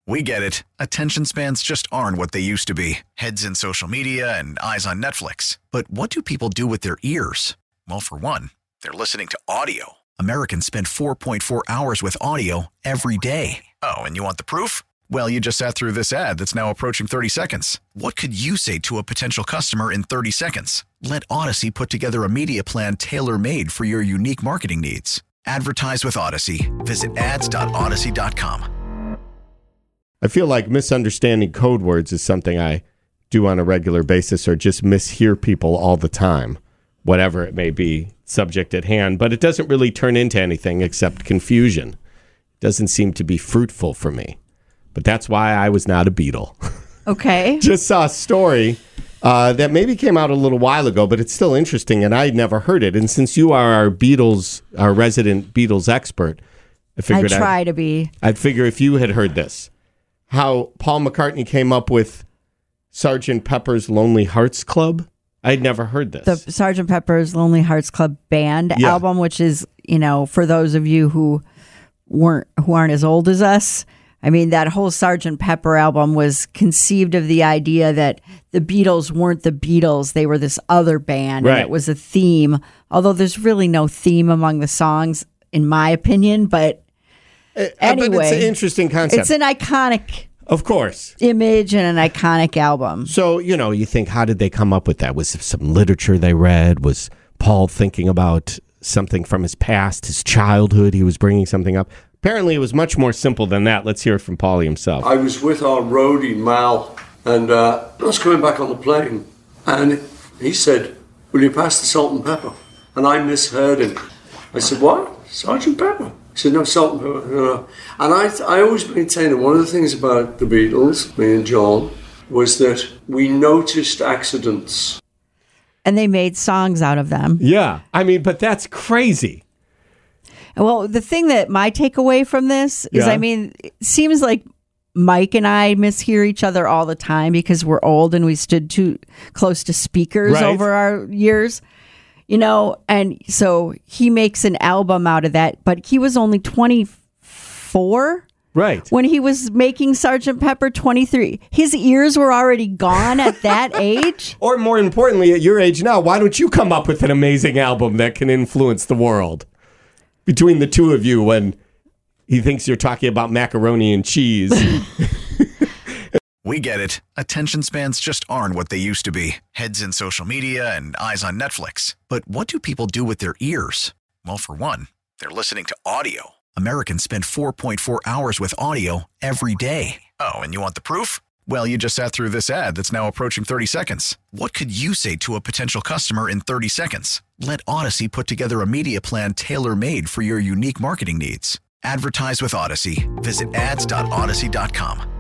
We get it. Attention spans just aren't what they used to be. Heads in social media and eyes on Netflix. But what do people do with their ears? Well, for one, they're listening to audio. Americans spend 4.4 hours with audio every day. Oh, and you want the proof? Well, you just sat through this ad that's now approaching 30 seconds. What could you say to a potential customer in 30 seconds? Let Odyssey put together a media plan tailor-made for your unique marketing needs. Advertise with Odyssey. Visit ads.odyssey.com. I feel like misunderstanding code words is something I do on a regular basis or just mishear people all the time, whatever it may be, subject at hand. But it doesn't really turn into anything except confusion. It doesn't seem to be fruitful for me. But that's why I was not a Beatle. Okay. Just saw a story that maybe came out a little while ago, but it's still interesting, and I'd never heard it. And since you are our resident Beatles expert, I figured I'd figure if you had heard this. How Paul McCartney came up with Sgt. Pepper's Lonely Hearts Club. I'd never heard this. The Sgt. Pepper's Lonely Hearts Club Band album, which is, for those of you who aren't as old as us, I mean, that whole Sgt. Pepper album was conceived of the idea that the Beatles weren't the Beatles. They were this other band, right. And it was a theme, although there's really no theme among the songs, in my opinion, but anyway, but it's an interesting concept. It's an iconic, of course, image and an iconic album. So, you think, how did they come up with that? Was it some literature they read? Was Paul thinking about something from his past, his childhood? He was bringing something up. Apparently, it was much more simple than that. Let's hear it from Paulie himself. I was with our roadie, Mal, and I was coming back on the plane, and he said, "Will you pass the salt and pepper?" And I misheard him. I said, "What? Sgt. Pepper?" He said, "No, salt and pepper." And I always maintain that one of the things about the Beatles, me and John, was that we noticed accidents. And they made songs out of them. Yeah. I mean, but that's crazy. Well, the thing that my takeaway from this is, it seems like Mike and I mishear each other all the time because we're old and we stood too close to speakers over our years. And so he makes an album out of that, but he was only 24 when he was making Sgt. Pepper. 23. His ears were already gone at that age. Or more importantly, at your age now, why don't you come up with an amazing album that can influence the world? Between the two of you, when he thinks you're talking about macaroni and cheese. We get it. Attention spans just aren't what they used to be. Heads in social media and eyes on Netflix. But what do people do with their ears? Well, for one, they're listening to audio. Americans spend 4.4 hours with audio every day. Oh, and you want the proof? Well, you just sat through this ad that's now approaching 30 seconds. What could you say to a potential customer in 30 seconds? Let Odyssey put together a media plan tailor-made for your unique marketing needs. Advertise with Odyssey. Visit ads.odyssey.com.